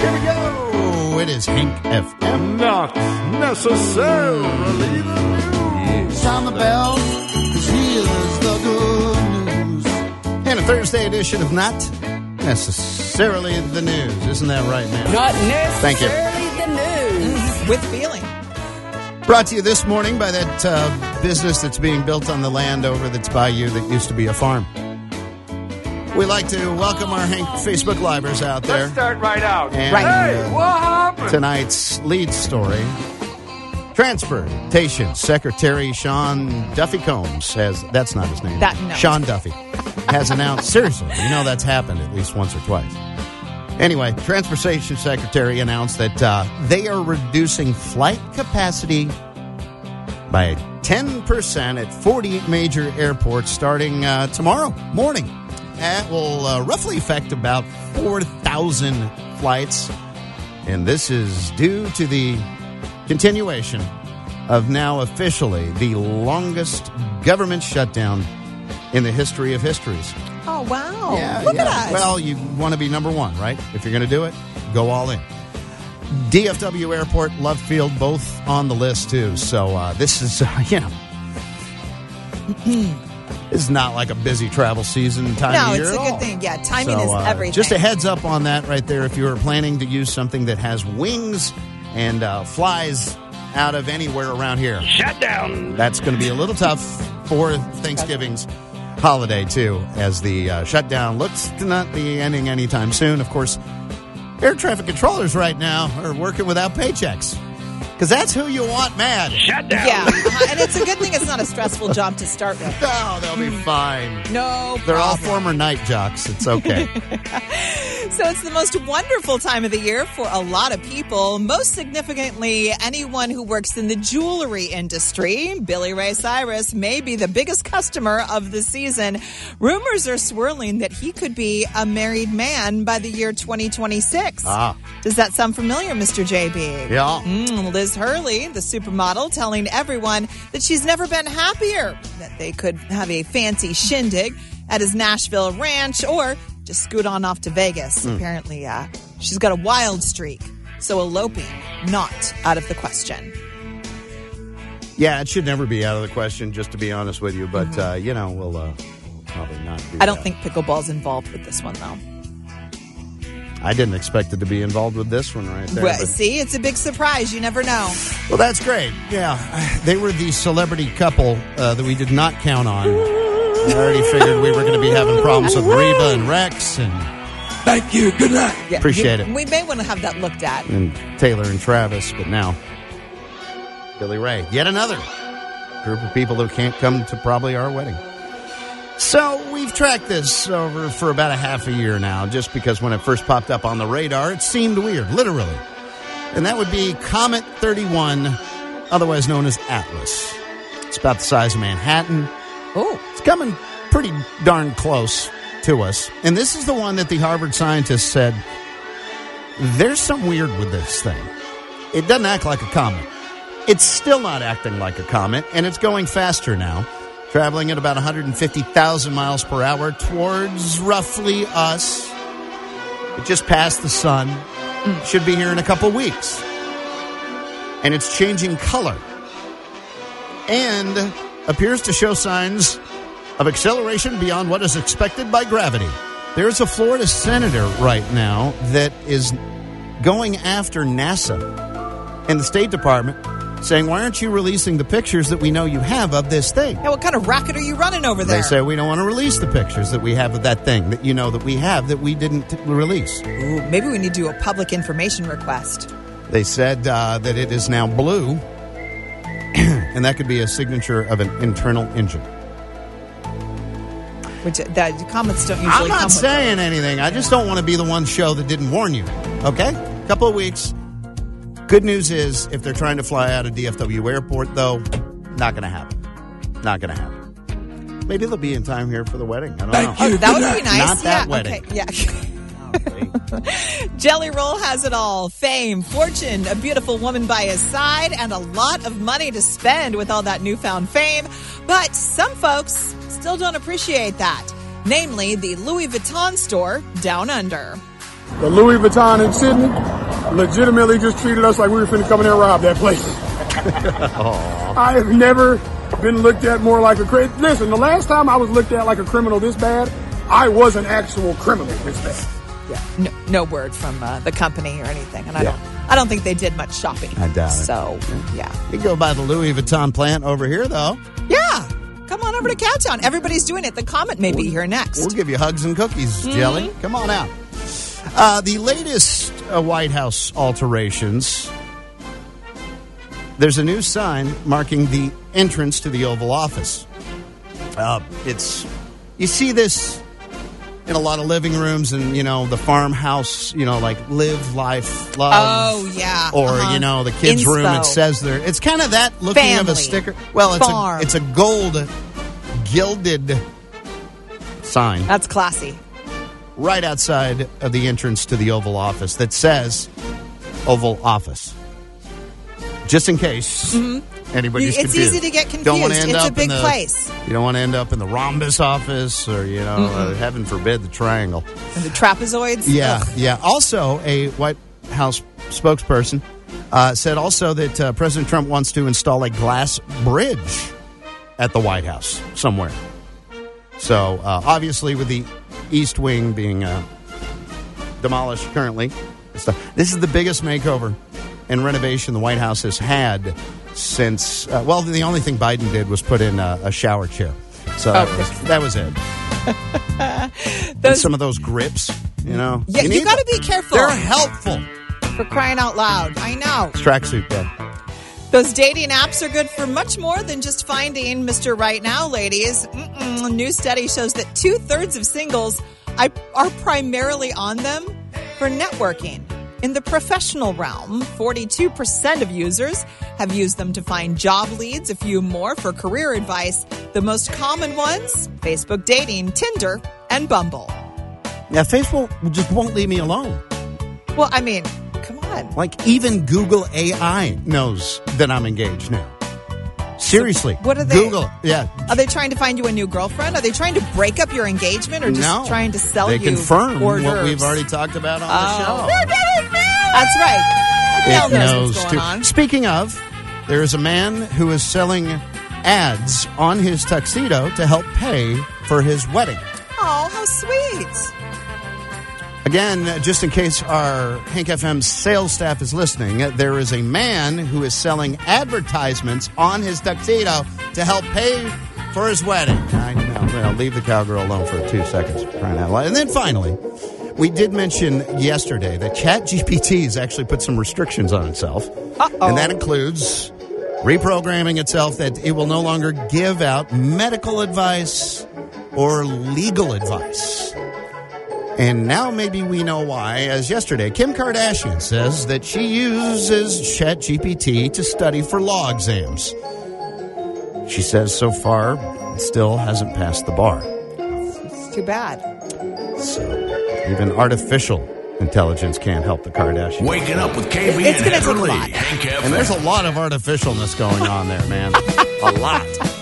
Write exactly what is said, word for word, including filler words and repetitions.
Here we go. It is Hank F M. Not necessarily the news. Sound the bell, 'cause here's the good news. And a Thursday edition of Not Necessarily the News. Isn't that right, man? Not necessarily Thank you. the news. With feeling. Brought to you this morning by that uh, business that's being built on the land over that's by you that used to be a farm. We'd like to welcome our Hank Facebook Livers out there. Let's start right out. And, Right. Hey, uh, what happened? Tonight's lead story. Transportation Secretary Sean Duffy Combs has, that's not his name. That- no. Sean Duffy has announced, seriously, you know that's happened at least once or twice. Anyway, Transportation Secretary announced that uh, they are reducing flight capacity by ten percent at forty-eight major airports starting uh, tomorrow morning. That will uh, roughly affect about four thousand flights. And this is due to the continuation of now officially the longest government shutdown in the history of histories. Oh, wow. Yeah, Look yeah. at us. Well, you want to be number one, right? If you're going to do it, go all in. D F W Airport, Love Field, both on the list, too. So uh, this is, uh, you know, this is not like a busy travel season time no, of year it's a at good all. thing. Yeah, timing So, is uh, everything. Just a heads up on that right there. If you are planning to use something that has wings and uh, flies out of anywhere around here, Shut down. that's going to be a little tough for Thanksgiving's holiday, too, as the uh, shutdown looks to not be ending anytime soon. Of course, air traffic controllers right now are working without paychecks because that's who you want mad. Shut down. Yeah, uh-huh. And it's a good thing it's not a stressful job to start with. Oh, they'll be fine. No They're all problem. former night jocks. It's okay. So it's the most wonderful time of the year for a lot of people, most significantly anyone who works in the jewelry industry. Billy Ray Cyrus may be the biggest customer of the season. Rumors are swirling that he could be a married man by the year twenty twenty-six. Ah. Does that sound familiar, Mister J B? Yeah. Mm, Liz Hurley, the supermodel, telling everyone that she's never been happier, that they could have a fancy shindig at his Nashville ranch or just scoot on off to Vegas. Mm. Apparently, uh, she's got a wild streak, so eloping not out of the question. Yeah, it should never be out of the question, just to be honest with you. But, uh, you know, we'll, uh, we'll probably not do I don't that. think pickleball's involved with this one, though. I didn't expect it to be involved with this one right there. Well, but- see, it's a big surprise. You never know. Well, that's great. Yeah, they were the celebrity couple uh, that we did not count on. I already figured we were going to be having problems with Reba and Rex and, Thank you. Good night. Yeah, Appreciate you- it. We may want to have that looked at. and Taylor and Travis, but now Billy Ray. Yet another group of people who can't come to probably our wedding. So we've tracked this over for about a half a year now, just because when it first popped up on the radar, it seemed weird, literally. And that would be Comet thirty-one, otherwise known as Atlas. It's about the size of Manhattan. Oh, It's coming pretty darn close to us. And this is the one that the Harvard scientists said, there's something weird with this thing. It doesn't act like a comet. It's still not acting like a comet, and it's going faster now, traveling at about one hundred fifty thousand miles per hour towards roughly us. It just passed the sun. Should be here in a couple weeks. And it's changing color. And appears to show signs of acceleration beyond what is expected by gravity. There's a Florida senator right now that is going after NASA and the State Department, saying, why aren't you releasing the pictures that we know you have of this thing? yeah, what kind of racket are you running over there? They say, we don't want to release the pictures that we have of that thing that you know that we have that we didn't t- release. Ooh, maybe we need to do a public information request. They said uh, that it is now blue, and that could be a signature of an internal engine. Which that comments don't usually I'm come not with saying anything. I just don't want to be the one show that didn't warn you. Okay? Couple of weeks. Good news is, if they're trying to fly out of D F W Airport, though, not going to happen. Not going to happen. Maybe they'll be in time here for the wedding. I don't know. Oh, that would be nice. Not that yeah, wedding. Okay. Yeah. Jelly Roll has it all. Fame, fortune, a beautiful woman by his side, and a lot of money to spend with all that newfound fame. But some folks still don't appreciate that. Namely, the Louis Vuitton store down under. The Louis Vuitton in Sydney, legitimately just treated us like we were finna come in there and rob that place. I have never been looked at more like a criminal. Listen, the last time I was looked at like a criminal this bad, I was an actual criminal this bad. Yeah, no, no word from uh, the company or anything, and I Yeah. don't. I don't think they did much shopping. I doubt it. So, yeah, You go by the Louis Vuitton plant over here, though. yeah. Come on over to Cowtown. Everybody's doing it. The Comet may be here next. We'll give you hugs and cookies, Jelly. Come on out. Uh, the latest uh, White House alterations. There's a new sign marking the entrance to the Oval Office. Uh, it's you see this in a lot of living rooms and, you know, the farmhouse, you know, like live, life, love. Oh, yeah. Or, Uh-huh. you know, the kids' room, Inspo. it says there. It's kind of that looking of Family. a sticker. Well, it's Farm. a, it's a gold gilded sign That's classy. right outside of the entrance to the Oval Office that says Oval Office. Just in case anybody's You- it's confused. easy to get Don't wanna confused. end It's a up big in the, place. You don't want to end up in the rhombus office or, you know, uh, heaven forbid, the triangle. And the trapezoids. Yeah, Ugh. yeah. Also, a White House spokesperson uh, said also that uh, President Trump wants to install a glass bridge at the White House somewhere. So, uh, obviously, with the East Wing being uh, demolished currently, so this is the biggest makeover and renovation the White House has had since, uh, well, the only thing Biden did was put in a, a shower chair. So that, Okay. was, that was it. And Those, some of those grips, you know. yeah, you, need got to them. be careful. They're helpful. For crying out loud. I know. Tracksuit day. Those dating apps are good for much more than just finding Mister Right Now, ladies. Mm-mm. A new study shows that two-thirds of singles I- are primarily on them for networking. In the professional realm, forty-two percent of users have used them to find job leads, a few more for career advice. The most common ones, Facebook dating, Tinder, and Bumble. Yeah, Facebook just won't leave me alone. Well, I mean, come on. Like, even Google A I knows that I'm engaged now. Seriously. what are they- Google, yeah. Are they trying to find you a new girlfriend? Are they trying to break up your engagement or just no. trying to sell they you confirm hors what d'oeuvres? we've already talked about on Oh. the show. That's right. Mel It knows knows, what's going too. on. Speaking of, there is a man who is selling ads on his tuxedo to help pay for his wedding. Oh, how sweet. Again, just in case our Hank F M sales staff is listening, there is a man who is selling advertisements on his tuxedo to help pay for his wedding. I know. Well, leave the cowgirl alone for two seconds. Crying out loud. And then finally, we did mention yesterday that ChatGPT has actually put some restrictions on itself. Uh-oh. And that includes reprogramming itself that it will no longer give out medical advice or legal advice. And now maybe we know why, as yesterday, Kim Kardashian says that she uses ChatGPT to study for law exams. She says so far it still hasn't passed the bar. It's too bad. So even artificial intelligence can't help the Kardashians. Waking up with K B It's and gonna take a Heather Lee. lot. Hank F M. And there's a lot of artificialness going on there, man. A lot.